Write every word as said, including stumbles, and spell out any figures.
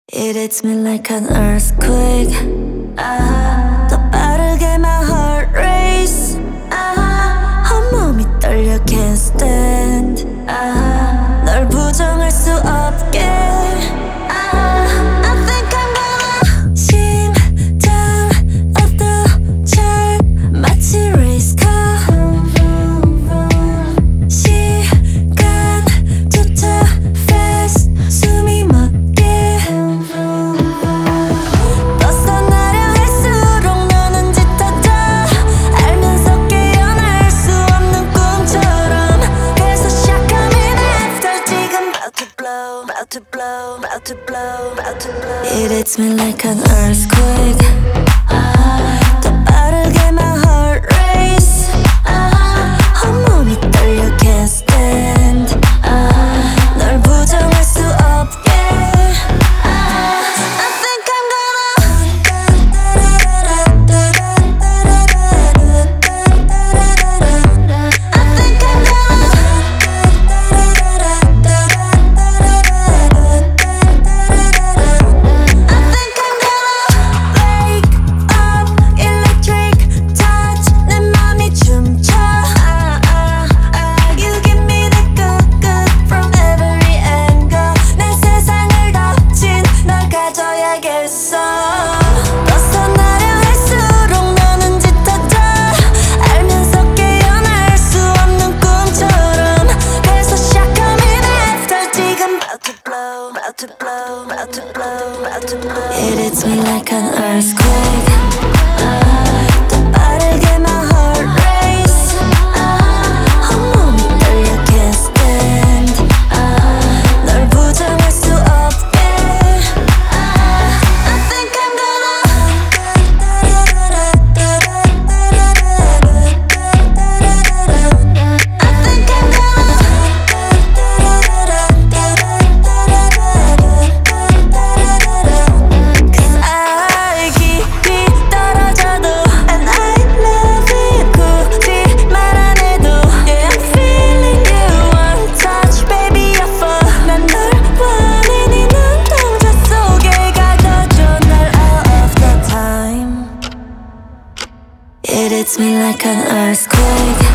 It hits me like an earthquake. 아, 더 빠르게 my heart race. 아, 온몸이 떨려 can't stand. 아, 널 부정할 수 없게. 아, I think I'm gonna 심장 어떠잘 마치 race car. 시간조차 fast 숨이 멎게. 벗어나려 할수록 너는 짙어져. 알면서 깨어날 수 없는 꿈처럼. 그래서 시작하면 after 지금 about to blow, about to blow, about to blow, about to blow. It hits me like an earthquake. 아, 더 빠르게 my heart race. 아, 온몸이 떨려 can't stand. 아, 널 부정할 수 없게. 아, I think I'm gonna I think I'm I think I'm gonna wake up electric touch. 내 맘이 춤춰. 아, 아, 아. You give me the good good from every angle. 내 세상을 덮친 널 가져야겠어. 벗어나려 할수록 너는 짙어져. 알면서 깨어날 수 없는 꿈처럼. 그래서 시작하면 after 지금 about to blow, about to blow, about to blow, about to blow. It hits me like an earthquake. 아, 더 빠르게 my heart race. 아, 온몸이 떨려 can't stand. 아, 널 부정할 수 없게. 아, I think I'm I think I'm Cause I 깊이 떨어져도 And I love you 굳이 말 안 해도 Yeah, I'm feeling you one touch baby I fall. 난 널 원해 네 눈동자 속에 가둬줘 날 all of the time. It hits me like an earthquake.